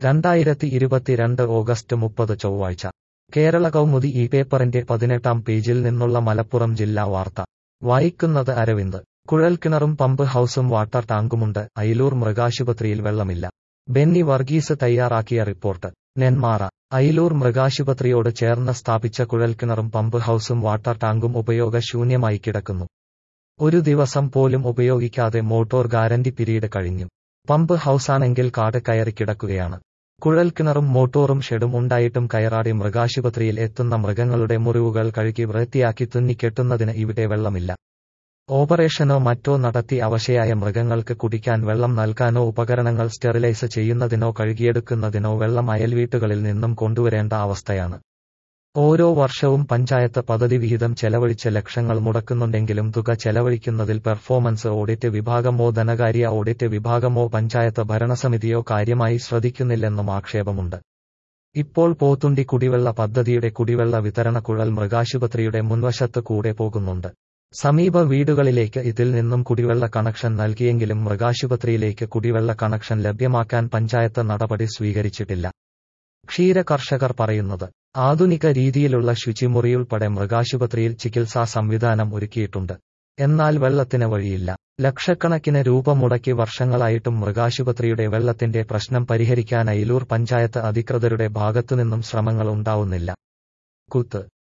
2022 August 30 ചൊവ്വാഴ്ച കേരള കൗമുദി ഈ പേപ്പറിന്റെ 18-ാം പേജിൽ നിന്നുള്ള മലപ്പുറം ജില്ലാ വാർത്ത വായിക്കുന്നത് അരവിന്ദ്. കുഴൽക്കിണറും പമ്പ് ഹൌസും വാട്ടർ ടാങ്കുമുണ്ട്, അയിലൂർ മൃഗാശുപത്രിയിൽ വെള്ളമില്ല. ബെന്നി വർഗീസ് തയ്യാറാക്കിയ റിപ്പോർട്ട്. നെന്മാറ. അയിലൂർ മൃഗാശുപത്രിയോട് ചേർന്ന് സ്ഥാപിച്ച കുഴൽക്കിണറും പമ്പ് ഹൌസും വാട്ടർ ടാങ്കും ഉപയോഗശൂന്യമായി കിടക്കുന്നു. ഒരു ദിവസം പോലും ഉപയോഗിക്കാതെ മോട്ടോർ ഗ്യാരണ്ടി പിരീഡ് കഴിഞ്ഞു. പമ്പ് ഹൌസാണെങ്കിൽ കാട് കയറി കിടക്കുകയാണ്. കുഴൽക്കിണറും മോട്ടോറും ഷെഡും ഉണ്ടായിട്ടും കയറാടി മൃഗാശുപത്രിയിൽ എത്തുന്ന മൃഗങ്ങളുടെ മുറിവുകൾ കഴുകി വൃത്തിയാക്കി തുന്നിക്കെട്ടുന്നതിന് ഇവിടെ വെള്ളമില്ല. ഓപ്പറേഷനോ മറ്റോ നടത്തി അവശയായ മൃഗങ്ങൾക്ക് കുടിക്കാൻ വെള്ളം നൽകാനോ ഉപകരണങ്ങൾ സ്റ്റെറിലൈസ് ചെയ്യുന്നതിനോ കഴുകിയെടുക്കുന്നതിനോ വെള്ളം അയൽവീട്ടുകളിൽ നിന്നും കൊണ്ടുവരേണ്ട അവസ്ഥയാണ്. ഓരോ വർഷവും പഞ്ചായത്ത് പദ്ധതി വിഹിതം ചെലവഴിച്ച് ലക്ഷങ്ങൾ മുടക്കുന്നുണ്ടെങ്കിലും തുക ചെലവഴിക്കുന്നതിൽ പെർഫോമൻസ് ഓഡിറ്റ് വിഭാഗമോ ധനകാര്യ ഓഡിറ്റ് വിഭാഗമോ പഞ്ചായത്ത് ഭരണസമിതിയോ കാര്യമായി ശ്രദ്ധിക്കുന്നില്ലെന്നും ആക്ഷേപമുണ്ട്. ഇപ്പോൾ പോത്തുണ്ടി കുടിവെള്ള പദ്ധതിയുടെ കുടിവെള്ള വിതരണ കുഴൽ മൃഗാശുപത്രിയുടെ മുൻവശത്ത് കൂടെ പോകുന്നുണ്ട്. സമീപ വീടുകളിലേക്ക് ഇതിൽ നിന്നും കുടിവെള്ള കണക്ഷൻ നൽകിയെങ്കിലും മൃഗാശുപത്രിയിലേക്ക് കുടിവെള്ള കണക്ഷൻ ലഭ്യമാക്കാൻ പഞ്ചായത്ത് നടപടി സ്വീകരിച്ചിട്ടില്ല. ക്ഷീര കർഷകർ പറയുന്നത്. ആധുനിക രീതിയിലുള്ള ശുചിമുറിയുൾപ്പെടെ മൃഗാശുപത്രിയിൽ ചികിത്സാ സംവിധാനം ഒരുക്കിയിട്ടുണ്ട്. എന്നാൽ വെള്ളത്തിന് വഴിയില്ല. ലക്ഷക്കണക്കിന് രൂപ മുടക്കി വർഷങ്ങളായിട്ടും മൃഗാശുപത്രിയുടെ വെള്ളത്തിന്റെ പ്രശ്നം പരിഹരിക്കാൻ അയിലൂർ പഞ്ചായത്ത് അധികൃതരുടെ ഭാഗത്തുനിന്നും ശ്രമങ്ങൾ ഉണ്ടാവുന്നില്ല. കുത്ത്.